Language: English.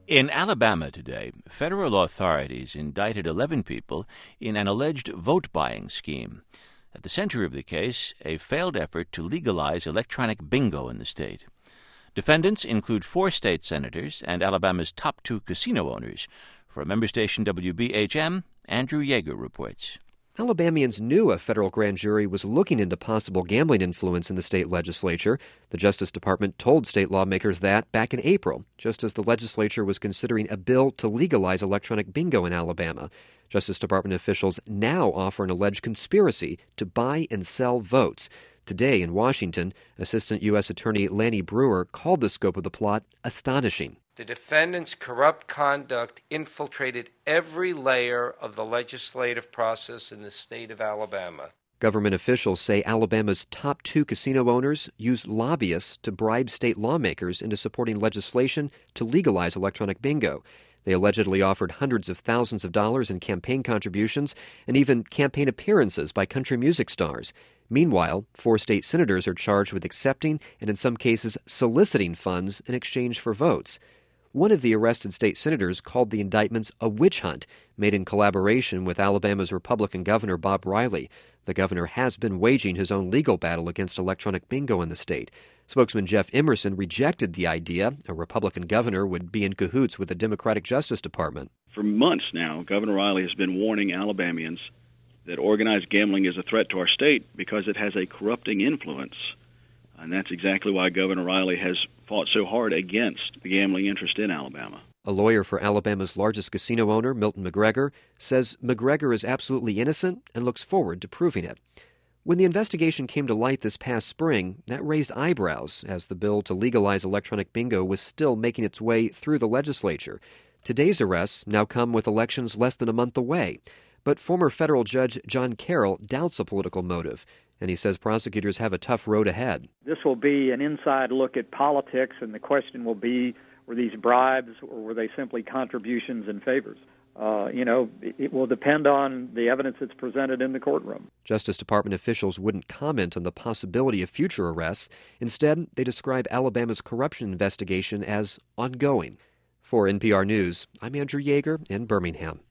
In Alabama today, federal authorities indicted 11 people in an alleged vote-buying scheme. At the center of the case, a failed effort to legalize electronic bingo in the state. Defendants include 4 state senators and Alabama's top 2 casino owners. For member station WBHM, Andrew Yeager reports. Alabamians knew a federal grand jury was looking into possible gambling influence in the state legislature. The Justice Department told state lawmakers that back in April, just as the legislature was considering a bill to legalize electronic bingo in Alabama. Justice Department officials now offer an alleged conspiracy to buy and sell votes. Today in Washington, Assistant U.S. Attorney Lanny Breuer called the scope of the plot astonishing. The defendants' corrupt conduct infiltrated every layer of the legislative process in the state of Alabama. Government officials say Alabama's top 2 casino owners used lobbyists to bribe state lawmakers into supporting legislation to legalize electronic bingo. They allegedly offered hundreds of thousands of dollars in campaign contributions and even campaign appearances by country music stars. Meanwhile, 4 state senators are charged with accepting and in some cases soliciting funds in exchange for votes. One of the arrested state senators called the indictments a witch hunt made in collaboration with Alabama's Republican Governor Bob Riley. The governor has been waging his own legal battle against electronic bingo in the state. Spokesman Jeff Emerson rejected the idea a Republican governor would be in cahoots with the Democratic Justice Department. For months now, Governor Riley has been warning Alabamians that organized gambling is a threat to our state because it has a corrupting influence. And that's exactly why Governor Riley has fought so hard against the gambling interest in Alabama. A lawyer for Alabama's largest casino owner, Milton McGregor, says McGregor is absolutely innocent and looks forward to proving it. When the investigation came to light this past spring, that raised eyebrows as the bill to legalize electronic bingo was still making its way through the legislature. Today's arrests now come with elections less than a month away. But former federal judge John Carroll doubts a political motive, and he says prosecutors have a tough road ahead. This will be an inside look at politics, and the question will be, were these bribes or were they simply contributions and favors? It will depend on the evidence that's presented in the courtroom. Justice Department officials wouldn't comment on the possibility of future arrests. Instead, they describe Alabama's corruption investigation as ongoing. For NPR News, I'm Andrew Yeager in Birmingham.